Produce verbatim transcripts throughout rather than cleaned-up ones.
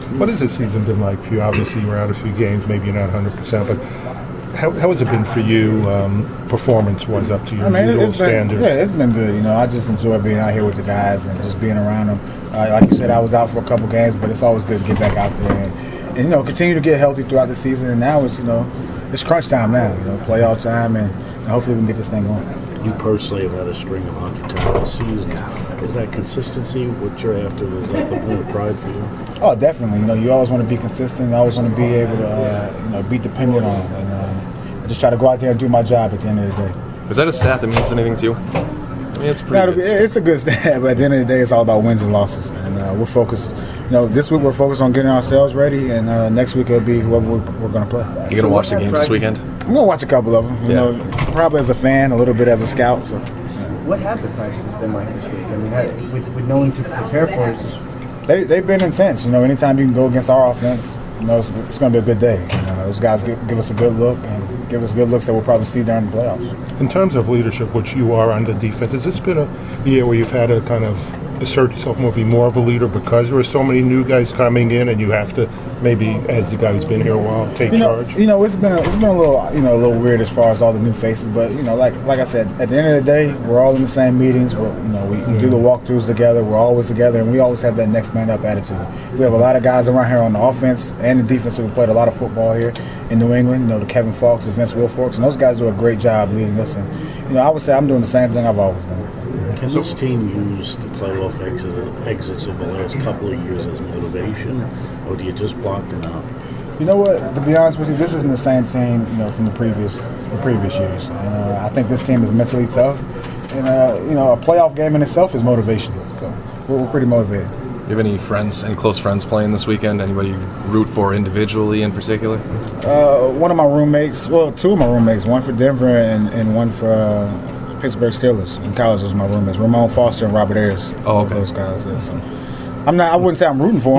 What has this season been like for you? Obviously, you're out a few games, maybe you're not one hundred percent, but how, how has it been for you, um, performance-wise, up to your I mean, usual it's been, standard? Yeah, it's been good. You know, I just enjoy being out here with the guys and just being around them. Uh, like you said, I was out for a couple games, but it's always good to get back out there and, and you know, continue to get healthy throughout the season. And now it's, you know, it's crunch time now. You know, playoff time, and, and hopefully we can get this thing going. You personally have had a string of hundred-tackle seasons. Is that consistency what you're after? Is that the point of pride for you? Oh, definitely. You know, you always want to be consistent. You always want to be able to, uh, you know, be dependent on. And uh, I just try to go out there and do my job at the end of the day. Is that a stat that means anything to you? I mean, it's pretty. No, it's a good stat, but at the end of the day, it's all about wins and losses. And uh, we're focused. You know, this week we're focused on getting ourselves ready, and uh, next week it'll be whoever we're, we're going to play. You going to watch the games this weekend? I'm going to watch a couple of them. You yeah. know, probably as a fan, a little bit as a scout. So. What have the practices been like this week? I mean, how, with, with knowing to prepare for it, just they they've been intense. You know, anytime you can go against our offense, you know, it's, it's going to be a good day. You know, those guys give, give us a good look and give us good looks that we'll probably see during the playoffs. In terms of leadership, which you are on the defense, has this been a year where you've had to kind of assert yourself more, be more of a leader because there are so many new guys coming in, and you have to maybe, as the guy who's been here a while, take you know, charge? You know, it's been a, it's been a little you know a little weird as far as all the new faces, but you know, like like I said, at the end of the day, we're all in the same meetings. We're, you know, we, we mm-hmm. do the walkthroughs together. We're always together, and we always have that next man up attitude. We have a lot of guys around here on the offense and the defense who played a lot of football here in New England. You know, the Kevin Falks, the Vince Wilforks, and those guys do a great job leading us. And you know, I would say I'm doing the same thing I've always done. Can this team use the playoff exit, exits of the last couple of years as motivation, or do you just block them out? You know what? To be honest with you, this isn't the same team, you know, from the previous the previous years. And uh, I think this team is mentally tough, and uh, you know, a playoff game in itself is motivational. So we're, we're pretty motivated. Do you have any friends, any close friends playing this weekend? Anybody you root for individually in particular? Uh, one of my roommates, well, two of my roommates, one for Denver and, and one for uh, Pittsburgh Steelers. In college, was my roommates, Ramon Foster and Robert Ayers. Oh, okay. Those guys. Yeah, so I'm not. I wouldn't say I'm rooting for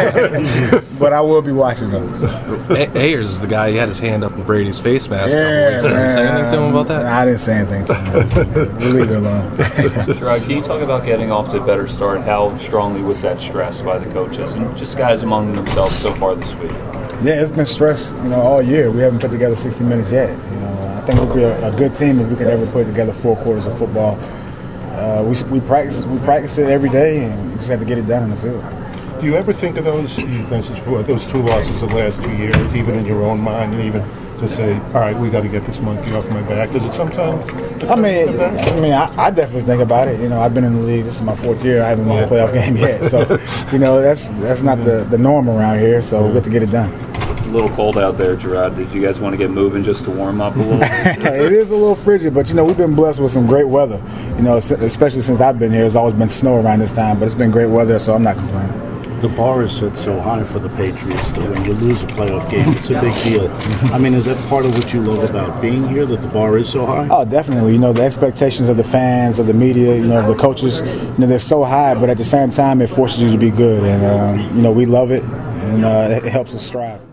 them, but I will be watching them. A- Ayers is the guy. He had his hand up in Brady's face mask. Yeah, Did you say anything to him about that? I didn't say anything to him. We'll leave it alone. Gerard, can you talk about getting off to a better start? How strongly was that stressed by the coaches and just guys among themselves so far this week? Yeah, it's been stress, you know, all year. We haven't put together sixty minutes yet. You know, I think we'd be a, a good team if we could ever put together four quarters of football. Uh, we we practice we practice it every day, and we just have to get it done in the field. Do you ever think of those, you mentioned before, those two losses the last two years, even in your own mind, and even to say, all right, we got to get this monkey off my back? Does it sometimes? I mean, I mean, I, I definitely think about it. You know, I've been in the league. This is my fourth year. I haven't won a playoff game yet, so you know that's that's not the, the norm around here. So we have to get it done. A little cold out there, Gerard. Did you guys want to get moving just to warm up a little? It is a little frigid, but you know we've been blessed with some great weather. You know, especially since I've been here, it's always been snow around this time, but it's been great weather, so I'm not complaining. The bar is set so high for the Patriots that when you lose a playoff game, it's a big deal. I mean, is that part of what you love about being here, that the bar is so high? Oh, definitely. You know, the expectations of the fans, of the media, you know, of the coaches, you know, they're so high, but at the same time, it forces you to be good. And, um, you know, we love it, and uh, it helps us strive.